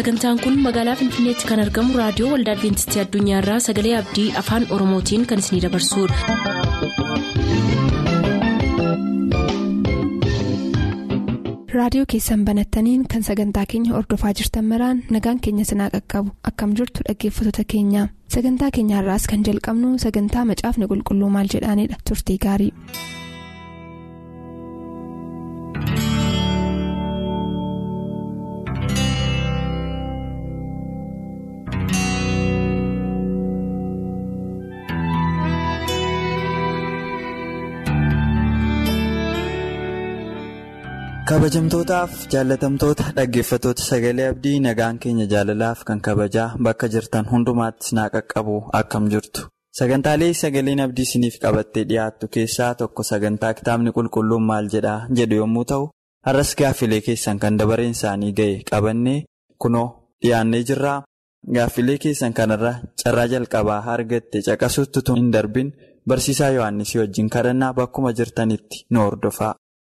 Sagantaan kun magaalaa Finfinneetti kan argamu raadiyoo Waldaa Adwiintistii Addunyaarraa Sagalee Abdii Afaan Oromootiin kan isinidabarsudha. Raadiyoo keessan banattaniin kan sagantaa keenya hordofaa jirtan maraan nagaan keenya sinaa qaqqabu akkam jirtu dhaggeeffattoota keenya. Sagantaa keenyaarraas kan jalqabnu sagantaa macaafni qulqulluu maal jedhaanidha. Turtii gaarii. Kabajamtootaaf jaallatamtoota dhaggeeffattoota sagalee abdii nagaan keenya jaalalaaf kan kabajaa bakka jirtan hundumaatti sinaa qaqqabu akkam jirtu. Sagantaalee sagaleen abdii isiniif qabattee dhiyaattu keessaa tokko sagantaa kitaabni qulqulluun maal jedhaa jedhu yommuu ta'u, har'as gaaffilee keessan kan dabareen isaanii ga'e qabannee kunoo dhiyaannee jirraa. Gaaffilee keessan kanarra carraa jalqabaa argatte caqasuutti hin darbin barsiisaa Yohaannisii wajjin kadhannaa bakkuma jirtanitti nu hordofaa.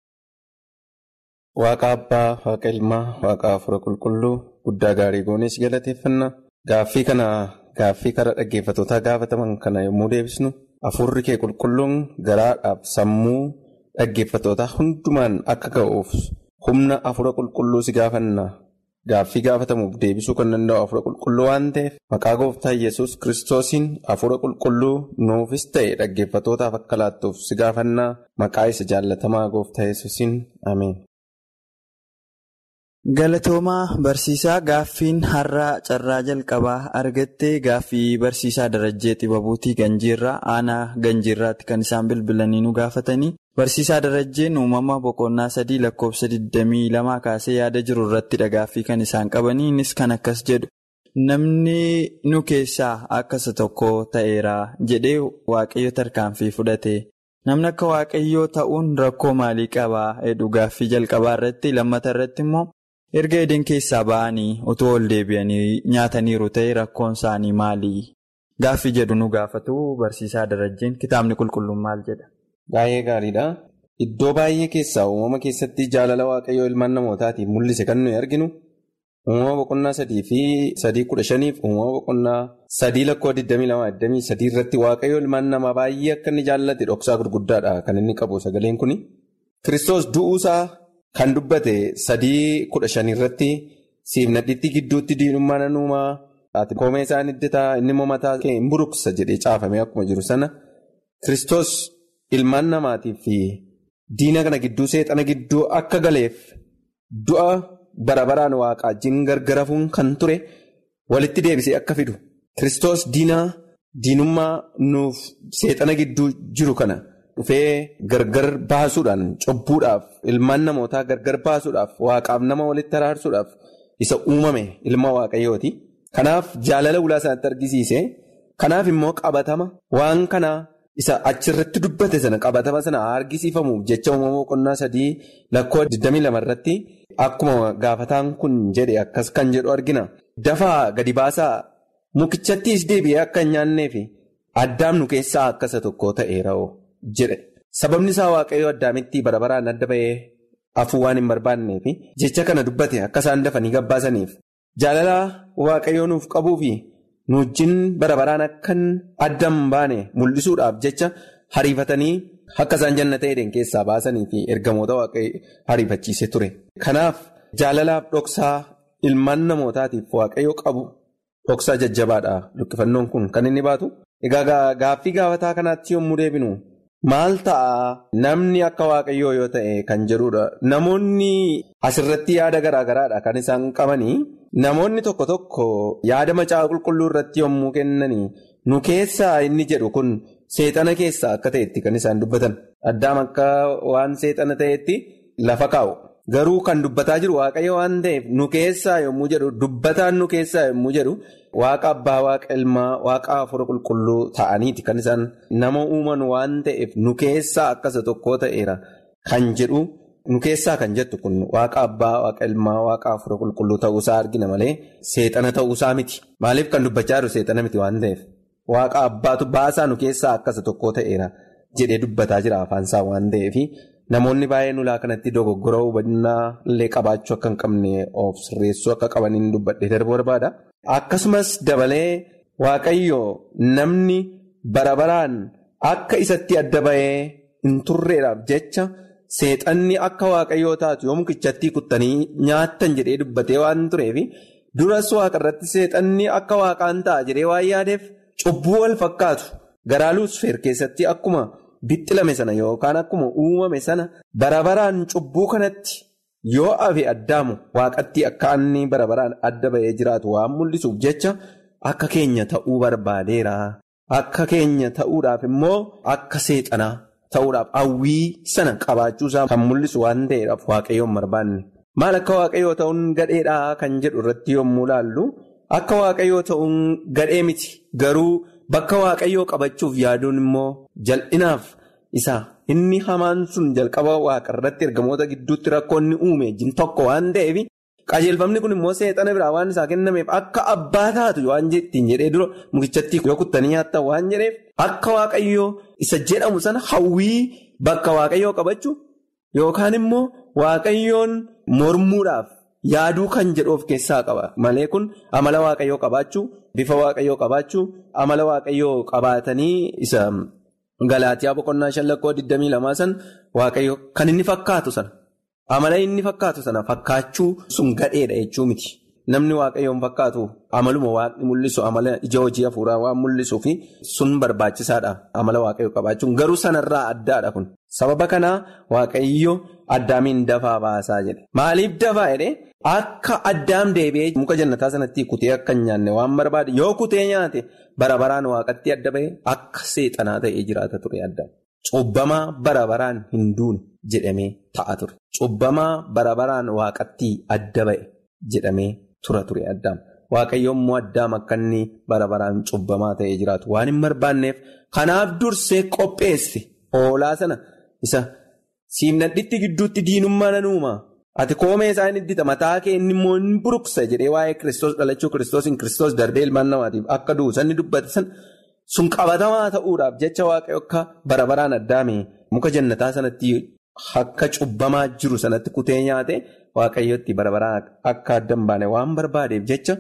Waaqa Abbaa, Waaqa Ilmaa, Waaqa Hafuura Qulqulluu guddaa gaarii goonis galateeffanna. Gaaffii karaa dhaggeeffattootaa gaafataman kana yommuu deebisnu Hafuurri kee qulqulluun garaadhaaf sammuu dhaggeeffattootaa hundumaan akka ga'uuf humna Hafuura Qulqulluu si gaafanna. Gaaffii gaafatamuuf deebisuu kan danda'u Hafuura Qulqulluu waan ta'eef maqaa Gooftaa Yesuus Kiristoosiin Hafuura Qulqulluu nuufis ta'e dhaggeeffattootaaf akka laattuuf si gaafanna. Maqaa isa jaallatamaa Gooftaa Yesuusiin Ameen. Galatoomaa barsiisaa gaaffiin har'aa carraa jalqabaa argattee gaaffii barsiisaa Darajjee Xibabuutii Ganjiirraa aanaa Ganjiirraatti kan isaan bilbilanii nu gaafatanii barsiisaa Darajjeen uumama boqonnaa 3 lakkoofsa 22 kaasee yaada jiru irrattidha gaaffii kan isaan qabanii innis kan akkas jedhu namni nu keessaa akkasa tokko ta'eera jedhee waaqayyo tarkaanfii fudhate namni akka waaqayyoo ta'uun rakkoo maalii qabaa jedhu gaaffii jalqabaa irratti lammata irratti immoo. Erga Eden keessaa ba'anii otoo ol deebi'anii nyaataniiru ta'e rakkoon isaanii maali? Gaaffii jedhu nu gaafatu barsiisaa Darajjeen kitaabni qulqulluun maal jedha? Baay'ee gaariidha. Iddoo baay'ee keessaa uumama keessatti jaalala waaqayyoo ilmaan namootaatiif mul'ise kan nuyi arginu uumama boqonnaa 3 fi 3:15 fi uumama boqonnaa 3 lakkoo 22 irratti waaqayyoo ilmaan namaa baay'ee akka inni jaallate dhoksaa gurguddaadha kan inni qabu sagaleen kuni. Kiristoos du'uusaa kan dubbate 3:15 irratti siif nadhiitti gidduutti diinummaa nan uumaa ati koomee isaan idditaa inni immoo mataa kee hin buruqsa jedhee caafamee akkuma jiru sana Kiristoos ilmaan namaatiif fi diina kana gidduu seexana gidduu akka galeef du'a bara baraan waaqa wajjin gargarafuun kan ture walitti deebisee akka fidu Kiristoos diinummaa nuuf seexana gidduu jiru kana. Dhufee gargar baasuudhaan cubbuudhaaf ilmaan namootaa gargar baasuudhaaf waaqaaf nama walitti araarsuudhaaf isa uumame ilma waaqayyooti. Kanaaf jaalala ulaa isaatti argisiise. Kanaaf immoo qabatama waan kanaa isa achirratti dubbate sana qabatama sana argisiifamuuf jecha uumama boqonnaa 3 lakkoo 22 irratti akkuma gaafataan kun jedhe akkas kan jedhu argina. Dafaa gadi baasaa mukichatti deebi'ee akka hin nyaanneefi addaam nu keessaa akkasa tokko ta'eera'oo. jedhe sababni isaa waaqayyo addaamitti bara baraan adda ba'ee afuu waan hin barbaanneef jecha kana dubbate akka isaan dafanii gabbaasaniif jaalala waaqayyoo nuuf qabuu fi nu wajjin bara baraan akkan adda hin baane mul'isuudhaaf jecha hariifatanii akka isaan jannata Eden keessaa baasanii fi ergamoota waaqayyo hariifachiise ture. Kanaaf jaalalaaf dhoksaa ilmaan namootaatiif waaqayyo qabu dhoksaa jajjabaadha lukkifannoon kun kan inni baatu. Egaa gaaffii gaafataa kanaatti yommuu deebinu. Maal ta'a namni akka waaqayyoo yoo ta'e kan jedhudha. Namoonni asirratti yaada garaagaraadha kan isaan qabanii. Namoonni tokko tokko yaada macaafa qulqulluu irratti yommuu kennanii nu keessaa inni jedhu kun seexana keessaa akka ta'etti kan isaan dubbatan. Addaam akka waan seexana ta'etti lafa kaa'u. Garuu kan dubbataa jiru waaqayyo waan ta'eef nu keessaa yommuu jedhu dubbataan nu keessaa yommuu jedhu waaqa abbaa waaqa ilmaa waaqa hafuura qulqulluu ta'aniiti kan isaan nama uuman waan ta'eef nu keessaa akkasa tokko ta'eera kan jedhu nu keessaa kan jettu kun waaqa abbaa waaqa ilmaa waaqa hafuura qulqulluu ta'uusaa argina malee seexana ta'uusaa miti. Maaliif kan dubbachaa jiru seexana miti waan ta'eef waaqa abbaatu baasaa nu keessaa akkasa tokko ta'eera jedhee dubbataa jira afaansaa waan ta'eef namoonni baay'een ulaa kanatti dogoggora hubannaa illee qabaachuu akka hin qabne of sirreessuu akka qabaniin dubbadhee darbuu barbaada. Akkasumas dabalee Waaqayyo namni bara baraan akka isatti adda ba'ee hin turreedhaaf jecha seexanni akka Waaqayyoo taatu yoo mukichatti kuttanii nyaattan jedhee dubbatee waan tureef duras Waaqa irratti seexanni akka Waaqaan ta'a jedhee waan yaadeef cubbuu wal fakkaatu garaa Luusifeer keessatti akkuma bixxilame sana yookaan akkuma uumame sana bara baraan cubbuu kanatti yoo hafe addaamu Waaqatti akka inni bara baraan adda ba'ee jiraatu waan mul'isuuf jecha akka keenya ta'uu barbaadeera. Akka keenya ta'uudhaaf immoo akka seexanaa ta'uudhaaf hawwii sana qabaachuusaa kan mul'isu waan ta'eedhaaf Waaqayyoon barbaanne. Maal akka Waaqayyoo ta'uun gadheedhaa kan jedhu irratti yommuu laallu akka Waaqayyoo ta'uun gadhee miti garuu bakka Waaqayyoo qabachuuf yaaduun immoo jal'inaaf isa inni hamaan sun jalqaba Waaqa irratti ergamoota gidduutti rakkoonni uume jin tokko waan ta'eef qajeelfamni kun immoo seexana biraa waan isaa kennameef akka abbaa taatu waan ittiin jedhee dura mukichatti yoo kuttanii nyaattan waan jedheef akka Waaqayyoo isa jedhamu sana hawwii bakka Waaqayyoo qabachuu yookaan immoo Waaqayyoon mormuudhaaf yaaduu kan jedhu of keessaa qaba malee kun amala Waaqayyoo qabaachuu bifa Waaqayyoo qabaachuu amala Waaqayyoo qabaatanii isa Galaatiyaa boqonnaa 5:22 san Waaqayyoo kan inni fakkaatu sana. Amala inni fakkaatu sana fakkaachuu sun gadheedha jechuu miti. Namni Waaqayyoon fakkaatu amaluma Waaqni mul'isu amala ija hojii hafuuraa waan mul'isuu fi sun barbaachisaadha. Amala Waaqayyoo qabaachuun garuu sanarraa addaadha kun. Sababa kanaa Waaqayyo Addaamiin dafaa baasaa jedhe. Maaliif dafaa jedhee? Akka Addaam deebi'ee muka jannataa sanatti kutee akka hin nyaanne waan barbaade yoo kutee nyaate bara baraan Waaqatti adda ba'e akka seexanaa ta'ee jiraata ture Addaam. Cubbamaa bara baraan hin duune jedhamee ta'a ture. Cubbamaa bara baraan Waaqatti adda ba'e jedhamee ture Addaam. Waaqayyo immoo Addaam akka inni bara baraan cubbamaa ta'ee jiraatu waan hin barbaanneef kanaaf dursee qopheesse hoolaa sana isa siimnadhitti gidduutti diinummaa nan uuma. Ati koomee isaa hin iddita mataa kee inni immoo hin buruqsa jedhee waa'ee Kiristoos dhalachuu Kiristoos darbee ilmaan namaatiif akka du'u sanni dubbate san sun qabatamaa ta'uudhaaf jecha Waaqayyo akka bara baraan Addaame muka jannataa sanatti akka cubbamaa jiru sanatti kutee nyaate Waaqayyotti bara baraan akka adda hin baane waan barbaadeef jecha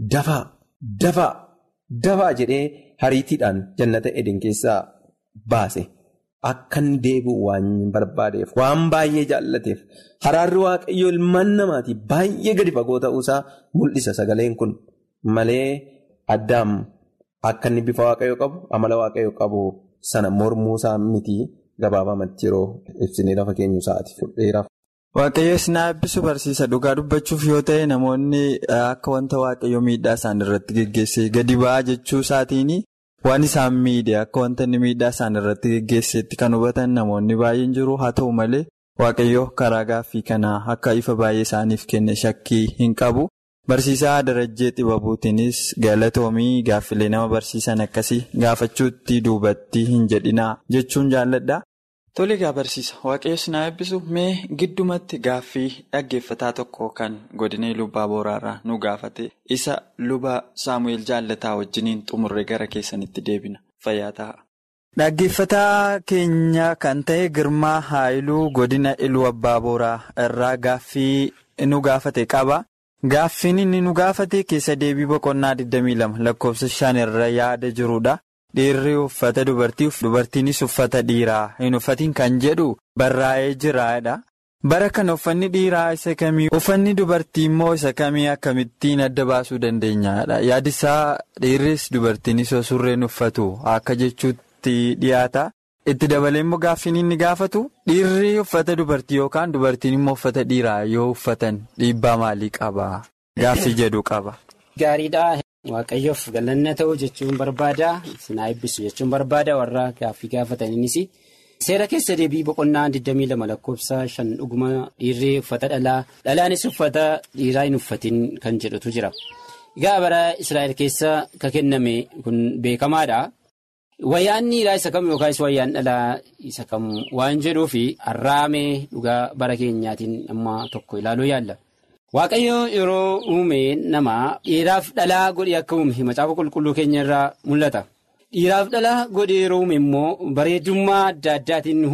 dafaa jedhee hariitiidhaan jannata Eden keessaa baase. Akka inni deebi'u waan barbaadeef waan baay'ee jaallateef haraarri Waaqayyoo ilmaan namaatiif baay'ee gadi fagoo ta'uusaa mul'isa sagaleen kun malee Addaam akka inni bifa Waaqayyoo qabu amala Waaqayyoo qabu sana mormuusaa miti gabaabamatti yeroo ibsinee lafa keenyu sa'aati fudheeraaf. Waaqayyo sinaa eebbisu barsiisa dhugaa dubbachuuf yoo ta'e namoonni akka wanta Waaqayyoo miidhaa isaan irratti geggeessee gadi ba'aa jechuu isaatiin. Waan isaan miidhe akka wanta inni miidhaa isaan irratti geggeesseetti kan hubatan namoonni baay'een jiru haa ta'u malee Waaqayyo karaa gaaffii kanaa akka ifa baay'ee isaaniif kenne shakkii hin qabu. Barsiisaa Darajjee Xibabuutiinis galatoomii gaaffilee nama barsiisan akkasii gaafachuutti duubatti hin jedhinaa jechuun jaalladha. Tole egaa barsiisa Waaqayyo sinaa eebbisu mee giddumatti gaaffii dhaggeeffataa tokko kan godina Lubbaa Booraarraa nu gaafate isa luba Saamu'eel Jaallataa wajjiniin xumurree gara keessanitti deebina fayyaa ta'a. Dhaggeeffataa keenya kan ta'e Girmaa Haayiluu godina Iluu Abbaa Booraa irraa gaaffii nu gaafate qaba. Gaaffiin inni nu gaafate keessa deebii boqonnaa 22 lakkoofsa 5 irra yaada jirudha. Dhiirri uffata dubartiinis uffata dhiiraa hin uffatiin kan jedhu barraa'ee jiraadha. Bara kana uffanni dhiiraa isa kamii uffanni dubartii immoo isa kamii akkamittiin adda baasuu dandeenyaadha. Yaadisaa dhiirris dubartiinis surreen uffatu akka jechuutti dhiyaata. Itti dabalee immoo gaaffiin inni gaafatu dhiirri uffata dubartii yookaan dubartiin immoo uffata dhiiraa yoo uffatan dhiibbaa maalii qaba? Gaaffii jedhu qaba. Gaariidha. Waaqayyoof galanna ta'uu jechuun barbaada. Sinaa eebbisu jechuun barbaada warra gaaffii gaafataniinis. Seera keessa deebii boqonnaa 22 lakkoofsa 5 dhuguma dhiirri uffata dhalaanis uffata dhiiraa hin uffatin kan jedhutu jira. Egaa bara Israa'el keessa kan kenname kun beekamaadha. Wayyaan dhiiraa isa kam yookaan wayyaan dhalaa isa kam waan jedhuufi har'aamee dhugaa bara keenyaatiin amma tokko ilaaluu yaalla. Waaqayyo yeroo uume namaa dhiiraaf dhalaa godhee akka uume macaafa qulqulluu keenya irraa mul'ata. Dhiiraaf dhalaa godhee yeroo uume immoo bareedummaa adda addaatiin uume.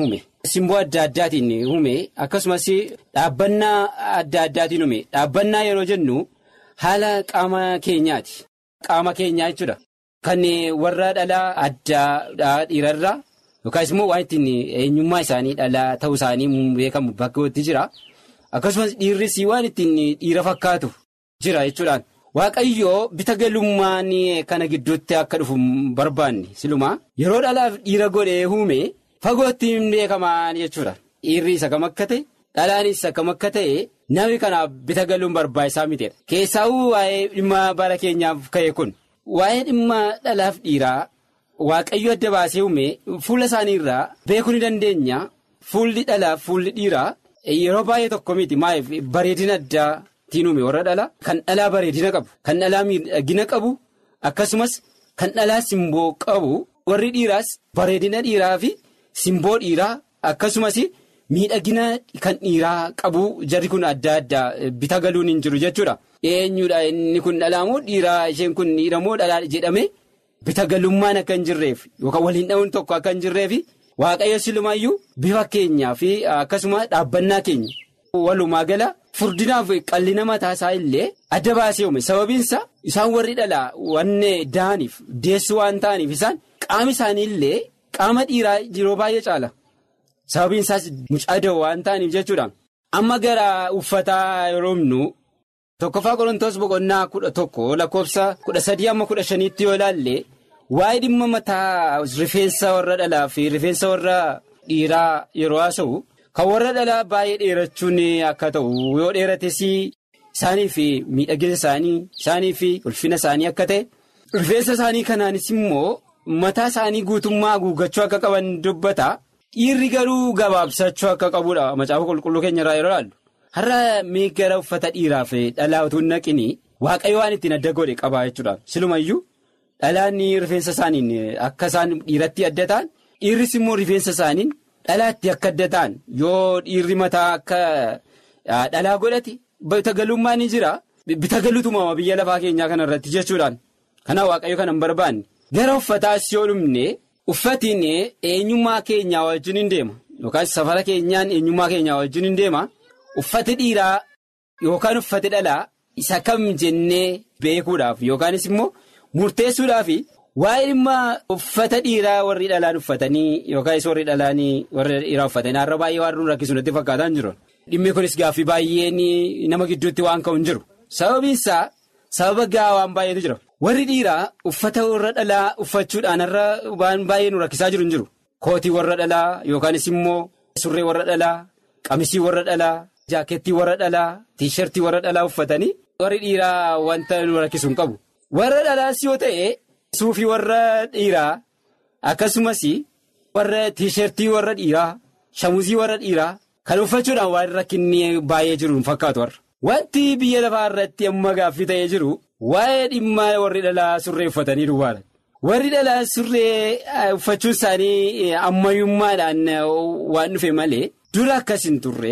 simboo adda addaatiin uume akkasumas dhaabbannaa adda addaatiin uume. Dhaabbannaa yeroo jennu haala qaama keenyaati. Qaama keenyaa jechuudha. Kan warra dhalaa addaa dhiirarraa yookaas immoo waan ittiin eenyummaa isaanii dhalaa ta'uu isaanii beekamu bakka jira. Akkasumas dhiirris waan ittiin dhiira fakkaatu jira jechuudhaan. Waaqayyoo bita galummaan kana gidduutti akka dhufu barbaanne silumaa yeroo dhalaaf dhiira godhee uume fagootti hin beekamaan jechuudha. Dhiirri isa kam akka ta'e dhalaanis akkam akka ta'e namni kanaaf bita galuun barbaachisaa miteedha. Keessaawuu waa'ee dhimma bara keenyaaf ka'e kun waa'ee dhimma dhalaaf dhiiraa waaqayyo adda baasee uume fuula isaaniirraa beekuu ni dandeenya. Fuulli dhalaaf fuulli dhiiraa yeroo baay'ee tokko miti maaliif bareedina addaa. Uume warra dhalaa kan dhalaa bareedina qabu kan dhalaa miidhagina qabu akkasumas kan dhalaa simboo qabu warri dhiiraas bareedina dhiiraa fi simboo dhiiraa akkasumas miidhagina kan dhiiraa qabu jarri kun adda addaa bita galuun hin jiru jechuudha. Eenyudha inni kun dhalaa moo dhiiraa isheen kun dhiira moo dhalaa jedhame bita galummaan akka hin jirreef yookaan waliin dha'uun tokko akka hin jirreef waaqayyo silumaayyuu bifa keenyaa fi akkasuma dhaabbannaa keenya walumaa gala. Furdinaaf qallina mataa isaa illee adda baasee uume sababiinsa isaan warri dhalaa wanne da'aniif deessu waan ta'aniif isaan qaama isaanii illee qaama dhiiraa yeroo baay'ee caala sababiinsaas mucaadoo waan ta'aniif jechuudha. Amma gara uffataa yeroo himnu tokkoffaa Qorontoos boqonnaa 11 lakkoofsa 13-15 yoo ilaalle waa'ee dhimma mataa rifeensa warra dhalaa fi rifeensa warra dhiiraa yeroo haasa'u. Kan warra dhalaa baay'ee dheerachuun akka ta'u yoo dheerates isaanii fi miidhagina isaanii fi ulfina isaanii akka ta'e rifeensa isaanii kanaanis immoo mataa isaanii guutummaa haguuggachuu akka qaban dubbata. Dhiirri garuu gabaabsachuu akka qabudha macaafa qulqulluu keenya irraa yeroo ilaallu. Har'a mee gara uffata dhiiraa fi dhalaa utuu hin naqin waaqayyo waan ittiin adda godhe qaba jechuudha. Silumayyuu dhalaan rifeensa isaaniin akka isaan dhiiratti adda ta'an dhiirris immoo rifeensa isaaniin. Dhalaatti akka adda ta'an yoo dhiirri mataa akka dhalaa godhate bita galummaa ni jira. Bita galuutuma biyya lafaa keenyaa kana irratti jechuudhaan. Kanaaf waaqayyo kana hin barbaanne. Gara uffataas yoo dhumne uffatiin eenyummaa keenyaa wajjin hin deema. Yookaan safara keenyaan eenyummaa keenyaa wajjin hin deema. Uffati dhiiraa yookaan uffati dhalaa isa kam jennee beekuudhaaf yookaanis immoo murteessuudhaaf. Waa'ee dhimma uffata dhiiraa warri dhalaan uffatanii yookaan warri dhalaanii warri dhiiraa uffatanii har'a baay'ee waan rakkisu natti fakkaataa jiru. Dhimmi kunis gaaffii baay'een nama gidduutti waan ka'u hin jiru. Sababiinsaa sababa gahaa waan baay'eetu jira. Warri dhiiraa uffata warra dhalaa uffachuudhaan har'a waan baay'ee nu rakkisaa jiru hin jiru. Kootii warra dhalaa yookaanis immoo surree warra dhalaa, qamisii warra dhalaa, jaakettii warra dhalaa, tiishartii warra dhalaa uffatanii warri dhiiraa wanta nu rakkisu hin qabu. Warra dhalaas yoo ta'e. Suufii warra dhiiraa akkasumas warra tiishartii warra dhiiraa shamuzii warra dhiiraa kan uffachuudhaan waan rakkinni baay'ee jiru hin fakkaatu warra. Wanti biyya lafaa irratti amma gaaffii ta'ee jiru waa'ee dhimma warri dhalaa surree uffatanii duwwaadha. Warri dhalaa surree uffachuun isaanii ammayyummaadhaan waan dhufe malee dura akkas hin turre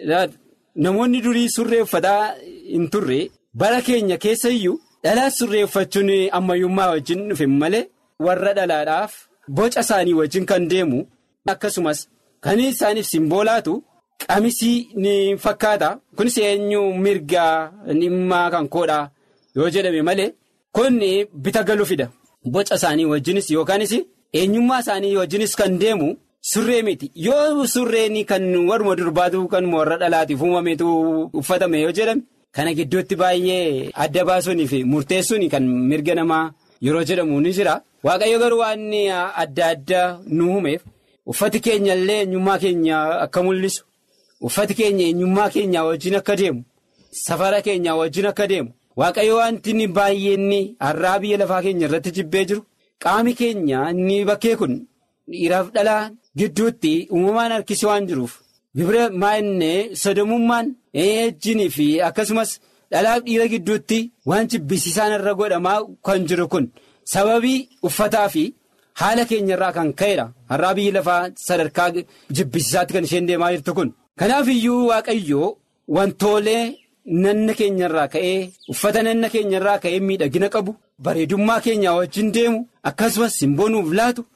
namoonni durii surree uffataa hin turre bara keenya keessayyuu. Dhalaa surree uffachuun ammayyummaa wajjin dhufe malee warra dhalaadhaaf boca isaanii wajjin kan deemu akkasumas kan isaaniif simboolaatu qamisii ni fakkaata. Kunis eenyu mirgaa dhimma kan koodhaa yoo jedhame malee kun bita galuu fida. Boca isaanii wajjinis yookaanis eenyummaa isaanii wajjinis kan deemu surree miti. Yoo surreen kan warma durbaatu kan warra dhalaatiif uumameetu uffatame yoo jedhame. Kana gidduutti baay'ee adda baasuunii fi murteessuun kan mirga namaa yeroo jedhamu ni jira. Waaqayyo garuu waan adda addaa nu uumeef uffati keenya illee eenyummaa keenya akka mul'isu uffati keenya eenyummaa keenya wajjin akka deemu safara keenya wajjin akka deemu waaqayyo wanti inni baay'een har'aa biyya lafaa keenya irratti jibbee jiru qaami keenya inni bakkee kun dhiiraaf dhalaa gidduutti uumamaan harkisee waan jiruuf. Gibira maa'inne sodomummaan ejjinii fi akkasumas dhalaaf dhiira gidduutti waan jibbisiisaan irra godhamaa kan jiru kun sababii uffataa fi haala keenyarraa kan ka'edha. Har'aa biyyi lafaa sadarkaa jibbisiisaatti kan isheen deemaa jirtu kun. Kanaaf iyyuu waaqayyoo wantoolee nanna keenyarraa ka'ee uffata nanna keenyarraa ka'ee miidhagina qabu bareedummaa keenyaa wajjin deemu akkasumas simboo nuuf laatu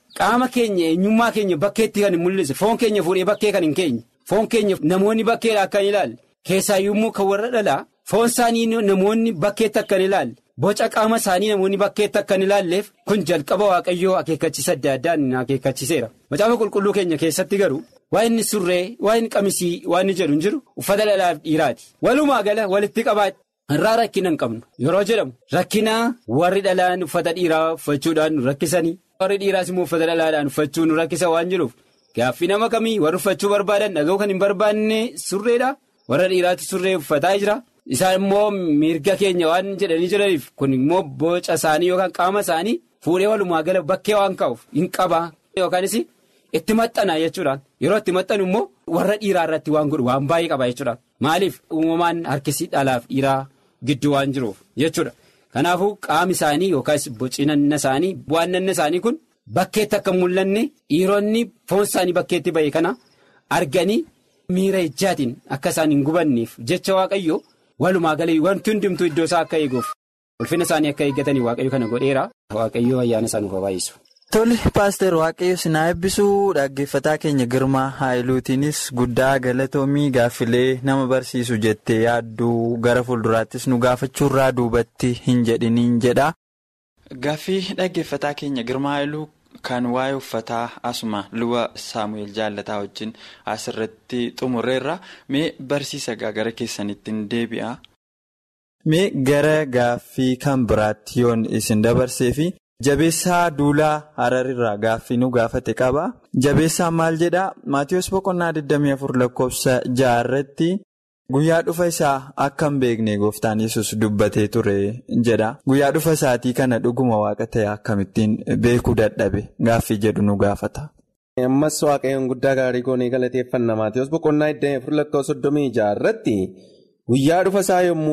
qaama keenya eenyummaa keenya bakkeetti kan hin mul'ise foon keenya fuudhee bakkee kan hin keenye foon keenya namoonni bakkeedha akka hin ilaalle keessaayyuummoo kan warra dhalaa foon isaanii namoonni bakkeetti akka hin ilaalle boca qaama isaanii namoonni bakkeetti akka hin ilaalleef kun jalqaba waaqayyoo akeekkachiisa adda addaan akeekkachiiseera. Macaafa qulqulluu keenya keessatti garuu waa inni surree waa inni qamisii waa inni jedhu hin jiru uffata dhalaaf dhiiraati walumaa gala walitti qabaadha. Irraa rakkina hin qabnu yeroo jedhamu rakkina warri dhalaan uffata dhiiraa uffachuudhaan nu rakkisanii warri dhiiraas immoo uffata dhalaadhaan uffachuu nu rakkisa waan jiruuf gaaffii nama kamii warri uffachuu barbaadan dhaga'uu kan hin barbaanne surreedha warra dhiiraatti surree uffataa jira isaan immoo mirga keenya waan jedhanii jiraniif kun immoo boca isaanii yookaan qaama isaanii fuudhee walumaa gala bakkee waan ka'uuf hin qaba yookaanis itti maxxana jechuudhaan yeroo itti maxxanu immoo warra dhiiraa irratti waan godhu waan baay'ee qaba jechuudhaan maaliif uumamaan harkisii dhalaaf dhiiraa. Gidduu waan jiruuf jechuudha. Kanaafuu qaami isaanii yookaas bocinanna isaanii bu'aannanna isaanii kun bakkeetti akka mul'anne dhiironni foon isaanii bakkeetti ba'e kana arganii miira ijaatiin akka isaan hin gubanneef jecha waaqayyo walumaa galee wanti hundumtuu iddoo isaa akka eeguuf ulfina isaanii akka eeggatanii waaqayyo kana godheera. Waaqayyo ayyaana isaa nuuf baay'isu. Tole paaster waaqayyo sinaa eebbisuu dhaggeeffataa keenya Girmaa Haayiluutiinis guddaa galatoomii gaaffilee nama barsiisu jettee yaadduu gara fuulduraattis nu gaafachuurraa duubatti hin jedhiniin jedha. Gaaffii dhaggeeffataa keenya Girmaa Haayiluu kan waa'ee uffataa asuma luba Saamu'eel Jaallataa wajjin asirratti xumurreerra mee barsiisa gara keessanitti hin deebi'a. Mee gara gaaffii kan biraatti yoon isin dabarseefi. Jabeessaa Duulaa Hararirraa gaaffii nu gaafate qaba. Jabeessaan maal jedhaa? Maatiyus boqonnaa 24 lakkoofsa 6 irratti guyyaa dhufa isaa akka hin beekne gooftaan Yesuus dubbatee ture jedha. Guyyaa dhufa isaatii kana dhuguma waaqa ta'e akkamittiin beekuu dadhabe gaaffii jedhu nu gaafata. Ammas waaqayyoon guddaa gaarii goonee galateeffanna. Maatiyus boqonnaa 24 lakkoofsa 36 irratti. Guyyaa dhufa isaa yommuu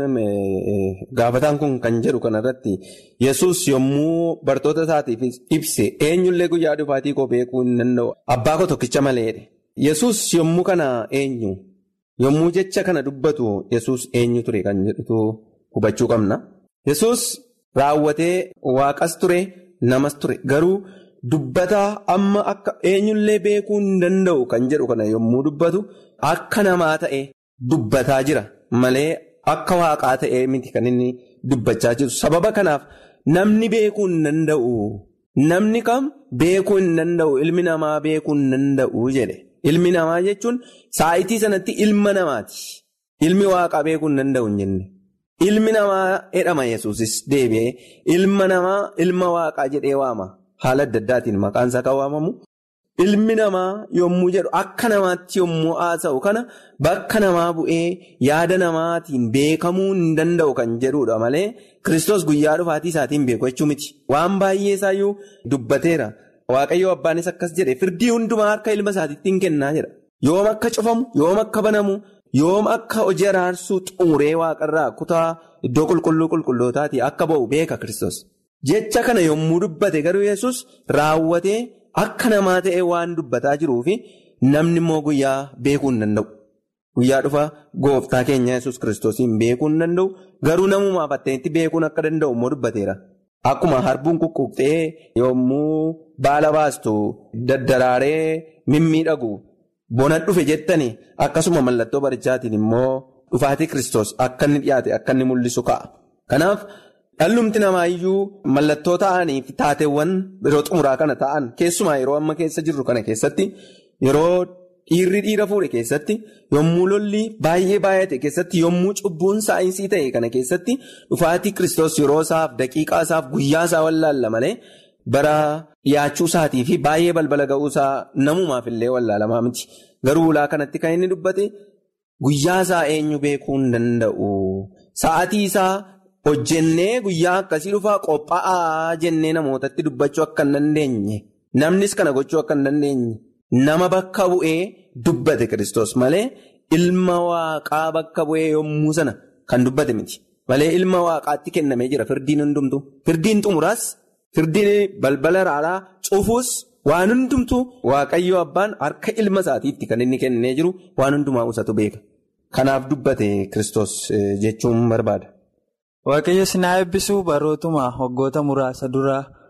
gaafataan kun kan jedhu kanarratti Yesuus yommuu bartoota isaatiif ibse eenyullee guyyaa dhufaatii koo beekuu hin danda'u abbaa koo tokkicha maleedha. Yesuus yommuu kana eenyu yommuu jecha kana dubbatu Yesuus eenyu ture kan jedhutu hubachuu qabna. Yesuus raawwatee waaqas ture namas ture garuu dubbataa amma akka eenyullee beekuu hin danda'u kan jedhu kana yommuu dubbatu akka namaa ta'e. Dubbataa jira malee akka waaqaa ta'ee miti kan inni dubbachaa jiru. Sababa kanaaf namni beekuu hin danda'u. Namni kam beekuu hin danda'u ilmi namaa beekuu hin danda'u jedhe. Ilmi namaa jechuun saayitii sanatti ilma namaati. Ilmi waaqaa beekuu hin danda'u hin jenne. Ilmi namaa jedhama Yesuusis deebi'ee ilma namaa ilma waaqaa jedhee waama. Haala adda addaatiin maqaan isaa kan waamamu. Ilmi namaa yommuu jedhu akka namaatti yommuu haasa'u kana bakka namaa bu'ee yaada namaatiin beekamuu hin danda'u kan jedhudha malee Kiristoos guyyaa dhufaatii isaatiin beeku jechuu miti. Waan baay'ee isaayyuu dubbateera. Waaqayyo abbaanis akkas jedhe firdii hundumaa harka ilma isaatiitti hin kennaa jedha. Yoom akka cufamu, yoom akka banamu, yoom akka hojii araarsuu xumuree waaqarraa kutaa iddoo qulqullootaatii akka ba'u beeka Kiristoos. Jecha kana yommuu dubbate garuu Yesuus raawwatee. Akka namaa ta'e waan dubbataa jiruufi namni immoo guyyaa beekuu hin danda'u. Guyyaa dhufa gooftaa keenya Yesuus Kiristoosiin beekuu hin danda'u. Garuu namumaaf atteentti beekuun akka danda'u immoo dubbateera. Akkuma harbuun kukkuqxee yommuu baala baastu daddaraaree mimmiidhagu bona dhufe jettani akkasuma mallattoo barichaatiin immoo dhufaatii Kiristoos akka inni dhiyaate akka inni mul'isu ka'a. Kanaaf. Dhallumti namaayyuu mallattoo ta'anii fi taateewwan yeroo xumuraa kana ta'an keessumaa yeroo amma keessa jirru kana keessatti yeroo dhiirri dhiira fuudhe keessatti yommuu lolli baay'ee baay'ate keessatti yommuu cubbuun saayinsii ta'e kana keessatti dhufaatii Kiristoos yeroo isaaf daqiiqaa isaaf guyyaa isaa wallaalla malee bara dhiyaachuu isaatii fi baay'ee balbala ga'uu isaa namumaaf illee wallaalamaa miti. Garuu ulaa kanatti kan inni dubbate guyyaa isaa eenyu beekuu hin danda'u sa'aatii isaa. Hojjennee guyyaa akkasii dhufaa qophaa'aa jennee namootatti dubbachuu akka hin dandeenye namnis kana gochuu akka hin dandeenye nama bakka bu'ee dubbate Kiristoos malee ilma waaqaa bakka bu'ee yommuu sana kan dubbate miti malee ilma waaqaatti kennamee jira firdiin hundumtu firdiin xumuraas firdiin balbala raaraa cufuus waan hundumtu waaqayyo abbaan harka ilma isaatiitti kan inni kennee jiru waan hundumaa usatu beeka kanaaf dubbate Kiristoos jechuun barbaada. Waaqayyo sinaa eebbisuu barootuma waggoota muraasa dura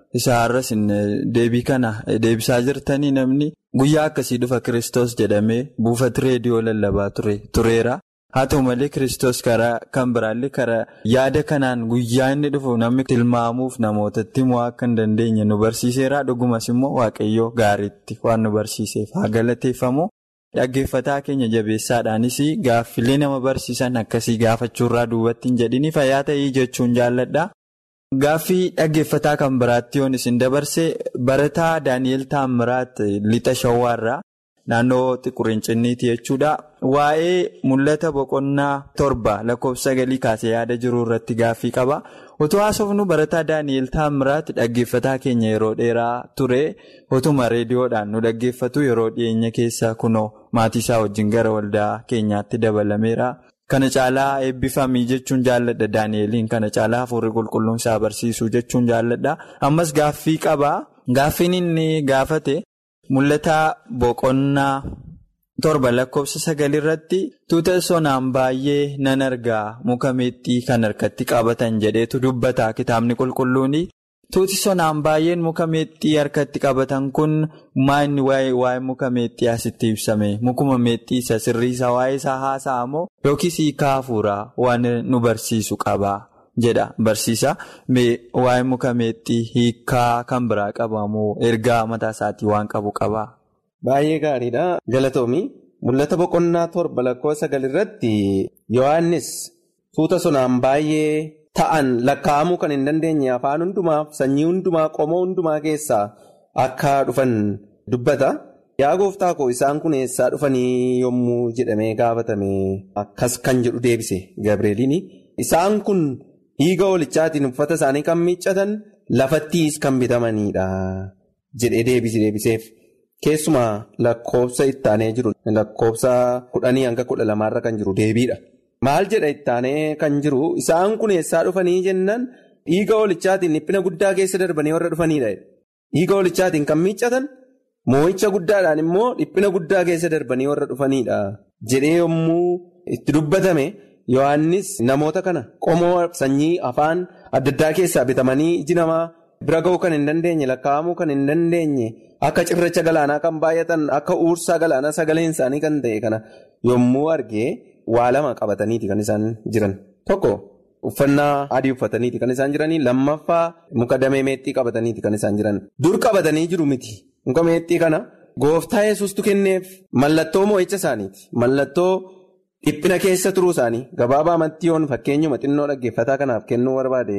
isa har'as deebii kana deebisaa jirtanii namni guyyaa akkasii dhufa Kiristoos jedhamee buufata reediyoo lallabaa tureera. Haa ta'u malee Kiristoos karaa kan biraallee karaa yaada kanaan guyyaa inni dhufu namni tilmaamuuf namootatti immoo akka hin dandeenye nu barsiiseera. Dhugumas immoo Waaqayyoo gaariitti waan nu barsiiseef haa galateeffamu. Dhaggeeffataa keenya jabeessaadhaanis gaaffilee nama barsiisan akkasii gaafachuurraa duubatti hin jedhini fayyaa ta'ii jechuun jaalladha. Gaaffii dhaggeeffataa kan biraatti yoon isin dabarse barataa Daani'eel Taammiraat lixa Shawwaarraa. Naannoo Xiqurincinniiti jechuudha. Waa'ee mul'ata boqonnaa 7 lakkoofsa 9 kaasee yaada jiru irratti gaaffii qaba. Otoo haasofnu barataa Daani'eel Taammiraat dhaggeeffataa keenya yeroo dheeraa ture. Otuma reediyoodhaan nu dhaggeeffatu yeroo dhiyeenya keessa kunoo maatii isaa wajjin gara waldaa keenyaatti dabalameera. Kana caalaa eebbifamii jechuun jaalladha Daani'eeliin. Kana caalaa hafuurri qulqulluun isaa barsiisuu jechuun jaalladha. Ammas gaaffii qaba. Gaaffiin inni gaafate. Mul'ata boqonnaa 7 lakkoofsa 9 irratti tuuta sonaan baay'ee nan argaa muka meexxii kan harkatti qabatan jedheetu dubbata kitaabni qulqulluun. Tuuti sonaan baay'een muka meexxii harkatti qabatan kun maanni waa'ee muka meexxii asitti ibsame mukuma meexxii isa sirriisa waa'ee isaa haasa'a moo yookiis hiikaa hafuuraa waan nu barsiisu qaba. Jedha barsiisa waa'ee muka meexxii hiikaa kan biraa qabamu ergaa mataa isaatii waan qabu qaba. Baay'ee gaariidha. Galatoomii mul'ata boqonnaa 7 lakkoofsa 9 irratti Yohaannis tuuta sonaan baay'ee ta'an lakkaa'amuu kan hin dandeenye afaan hundumaaf sanyii hundumaa qomoo hundumaa keessaa akka dhufan dubbata. Yaa gooftaa koo isaan kun eessaa dhufanii yommuu jedhamee gaafatame akkas kan jedhu deebise Gabreeliin. Isaan kun dhiiga hoolichaatiin uffata isaanii kan miiccatan lafattiis kan bitamanidha jedhee deebiseef. Keessumaa lakkoofsa ittaanee jiru lakkoofsa 10 hanga 12 irra kan jiru deebiidha. Maal jedha ittaanee kan jiru isaan kun eessaa dhufanii jennaan dhiiga hoolichaatiin dhiphina guddaa keessa darbanii warra dhufanidha. Dhiiga hoolichaatiin kan miiccatan moo'icha guddaadhaan immoo dhiphina guddaa keessa darbanii warra dhufanidha jedhee yommuu itti dubbatame. Yohaannis namoota kana qomoo sanyii afaan adda addaa keessaa bitamanii iji namaa bira ga'uu kan hin dandeenye lakkaa'amuu kan hin dandeenye akka cirracha galaanaa kan baay'atan akka uursaa galaanaa sagaleen isaanii kan ta'e kana yommuu argee waa lama qabataniiti kan isaan jiran. Tokko uffannaa adii uffataniiti kan isaan jiranii. Lammaffaa muka damee meexxii qabataniiti kan isaan jiran. Dur qabatanii jiru miti muka meexxii kana gooftaa Yesuustu kenneef mallattoo moo'icha isaaniiti. Mallattoo dhiphina keessa turuu isaanii gabaabaa amantiiyoon fakkeenyuma xinnoo dhaggeeffataa kanaaf kennuu barbaade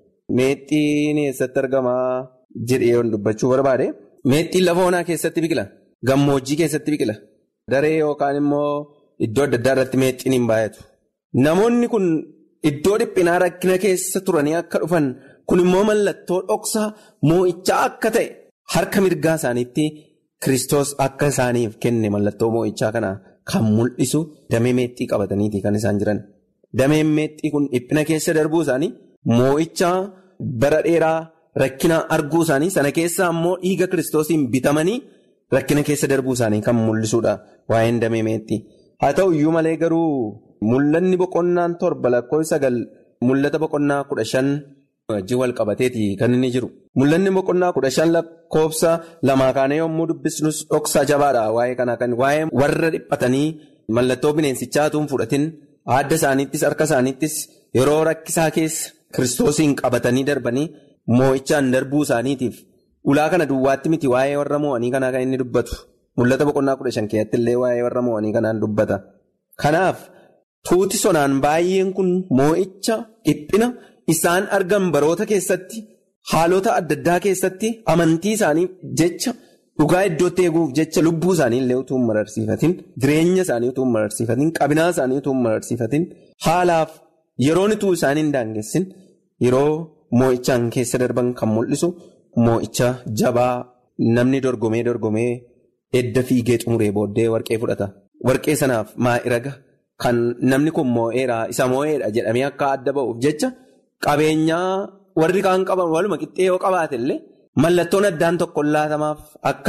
meexxiin eessatti argamaa jedhee dubbachuu barbaade meexxiin lafa onaa keessatti biqila gammoojjii keessatti biqila daree yookaan immoo iddoo adda addaa irratti meexxiin hin baay'atu. Namoonni kun iddoo dhiphinaa rakkina keessa turanii akka dhufan kun immoo mallattoo dhoksaa moo'ichaa akka ta'e harka mirgaa isaaniitti Kiristoos akka isaaniif kenne mallattoo moo'ichaa kana. Kan mul'isu damee meexxii qabataniiti kan isaan jiran. Dameen meexxii kun dhiphina keessa darbuu isaanii moo'icha bara dheeraa rakkina arguu isaanii sana keessaa immoo dhiiga Kiristoosiin bitamanii rakkina keessa darbuu isaanii kan mul'isudha waa'een damee meexxii. Haa ta'u iyyuu malee garuu mul'anni boqonnaan 7 lakkoofsa 9 mul'ata boqonnaa 15 wajjin wal qabateeti kan inni jiru. Mul'anni boqonnaa 15 lakkoofsa 2 kaanee yommuu dubbisnus dhoksaa jabaadha waa'ee kanaa kan waa'ee warra dhiphatanii mallattoo bineensichaatuun fudhatin adda isaaniittis harka isaaniittis yeroo rakkisaa keessa Kiristoosiin qabatanii darbanii moo'ichaan darbuu isaaniitiif ulaa kana duwwaatti miti waa'ee warra moo'anii kanaa kan inni dubbatu. Mul'ata boqonnaa 15 keessatti illee waa'ee warra moo'anii kanaan dubbata. Kanaaf tuuti sonaan baay'een kun moo'icha dhiphina isaan argan baroota keessatti haalota adda addaa keessatti amantii isaanii jecha dhugaa iddootti eeguuf jecha lubbuu isaanii illee utuu hin mararsiifatin jireenya isaanii utuu hin mararsiifatin qabinaa isaanii utuu hin mararsiifatin haalaaf yeroon utuu isaanii hin daangessin yeroo moo'ichaan keessa darban kan mul'isu moo'icha jabaa namni dorgomee edda fiigee xumuree booddee warqee fudhata. Warqee sanaaf maa'iraga kan namni kun moo'eera isa moo'eedha jedhamee akka adda ba'uuf jecha. Qabeenyaa warri kaan qaban waluma qixxee yoo qabaate illee mallattoon addaan tokko laatamaaf akka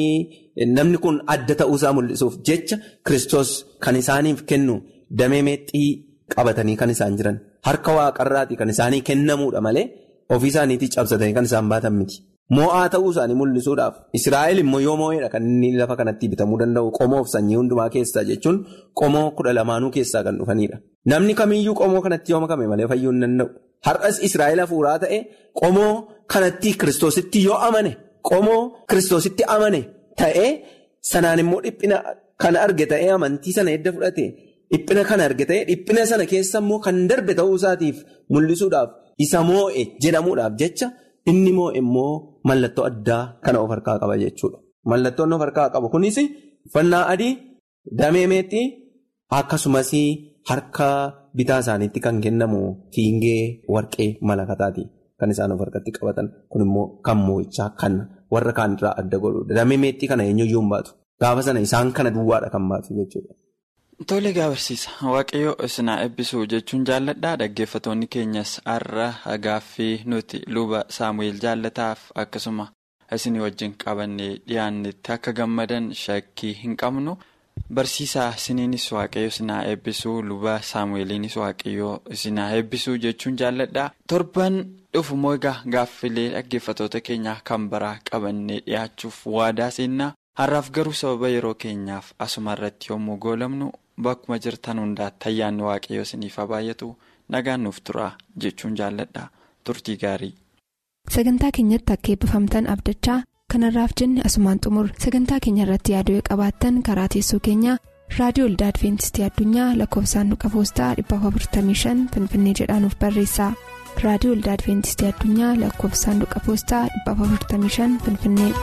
namni kun adda ta'uusaa mul'isuuf jecha Kiristoos kan isaaniif kennu damee meexxii qabatanii kan isaan jiran harka waaqarraatii kan isaanii kennamuudha malee ofii isaaniitii cabsatanii kan isaan baatan miti. Moo'aa ta'uu isaanii mul'isuudhaaf Israa'el immoo yoo moo'eedha kan inni lafa kanatti bitamuu danda'u qomoof sanyii hundumaa keessaa jechuun qomoo 12 keessaa kan dhufanidha. Namni kamiyyuu qomoo kanatti yoo makame malee fayyuu hin danda'u. Har'as Israa'el hafuuraa ta'e qomoo kanatti Kiristoositti yoo amane qomoo Kiristoositti amane ta'e sanaan immoo dhiphina kan arge ta'e amantii sana edda fudhate dhiphina kan arge ta'e dhiphina sana keessa immoo kan darbe ta'uu isaatiif mul'isuudhaaf isa moo'e jedhamuudhaaf jecha. Inni moo immoo mallattoo addaa kana of harkaa qaba jechuudha. Mallattoon of harkaa qabu kunis uffannaa adii, damee meexxii akkasumas harka bitaa isaaniitti kan kennamu fiingee warqee malakataati kan isaan of harkatti qabatan. Kun immoo kan moo'ichaa kan warra kaan irraa adda godhudha. Damee meexxii kana eenyuyyuu hin baatu. Gaafa sana isaan kana duwwaadha kan baatu jechuudha. Tole barsiisa waaqayyo isinaa eebbisuu jechuun jaalladhaa dhaggeeffatoonni keenyas har'a gaaffii nuti luba Saamu'eel jaallataaf akkasuma isinii wajjin qabannee dhiyaannetti akka gammadan shakkii hin qabnu barsiisaa isiniinis waaqayyo isinaa eebbisuu luba Saamu'eeliinis waaqayyo isinaa eebbisuu jechuun jaalladhaa torban dhufumoo egaa gaaffilee dhaggeeffatoota keenyaa kan biraa qabannee dhiyaachuuf waadaa seennaa har'aaf garuu sababa yeroo keenyaaf asuma irratti yommuu goolamnu. Bakkuma jirtan hundaatti ayyaanni waaqayyoo isiniif haa baay'atu nagaan nuuf tura jechuun jaalladha turtii gaarii. Sagantaa keenyatti akka eebbifamtan abdachaa kanarraaf jenne asumaan xumur sagantaa keenya irratti yaaduu qabaattan karaa teessoo keenyaa raadiyoo waldaa adventistii addunyaa lakkoofsaanduqa poostaa 455 finfinnee jedhaanuf barreessaa raadiyoo waldaa adventistii addunyaa lakkoofsaanduqa poostaa 455 finfinnee.